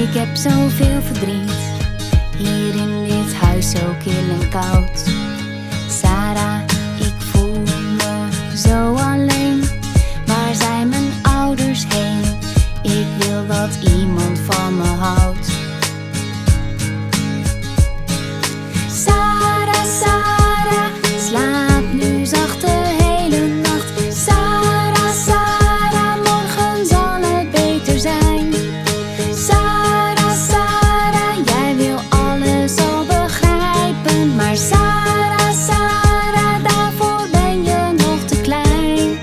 Ik heb zoveel verdriet, hier in dit huis zo kil en koud. Sarah, ik voel me zo alleen. Waar zijn mijn ouders heen? Ik wil dat iemand van me houdt. Sarah, Sarah, slaap nu zacht de hele nacht. Sarah, Sarah, morgen zal het beter zijn. Sarah, Sarah, jij wil alles al begrijpen. Maar Sarah, Sarah, daarvoor ben je nog te klein.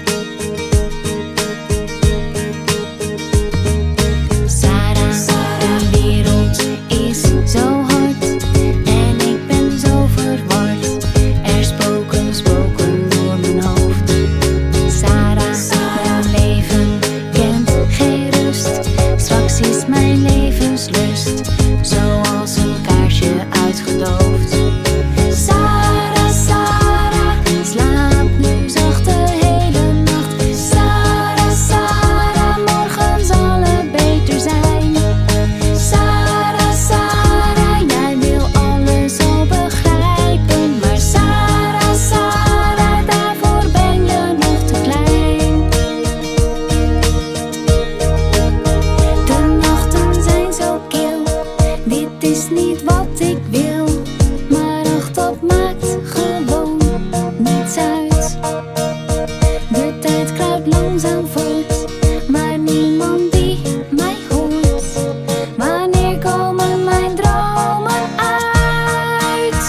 Sarah, de wereld is zo hard en ik ben zo verward. Er spoken door mijn hoofd. Sarah, mijn leven kent geen rust. Straks is mijn levenslust zoals een kaarsje uitgedoofd. Sarah, Sarah, slaap nu zacht de hele nacht. Sarah, Sarah, morgen zal het beter zijn. Sarah, Sarah, jij wil alles al begrijpen. Maar Sarah, Sarah, daarvoor ben je nog te klein. De nachten zijn zo kil, dit is niet wat ik wil. Maar ach, dat maakt gewoon niets uit. De tijd kruipt langzaam voort, maar niemand die mij hoort. Wanneer komen mijn dromen uit?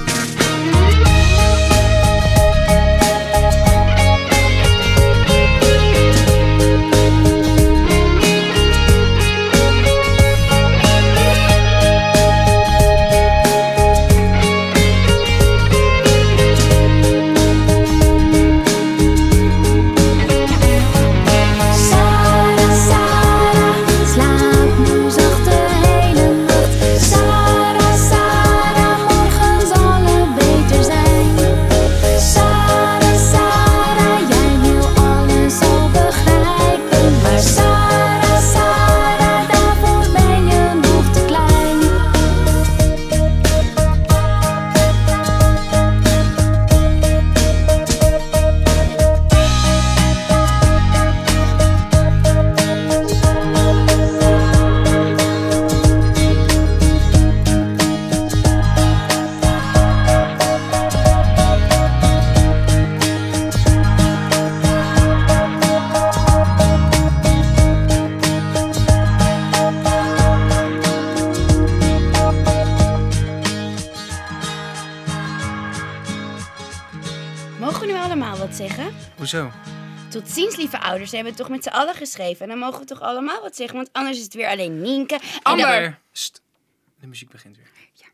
Sarah, Sarah, slaap nu zacht de hele nacht. Sarah, Sarah, morgen zal het beter zijn. Sarah, Sarah, jij wil alles al begrijpen. Maar Sarah, Sarah, daarvoor ben je nog te klein. Mogen we nu allemaal wat zeggen? Hoezo? Tot ziens, lieve ouders. Ze hebben het toch met z'n allen geschreven. En dan mogen we toch allemaal wat zeggen, want anders is het weer alleen Nienke. En dan- Amber! Sst, de muziek begint weer.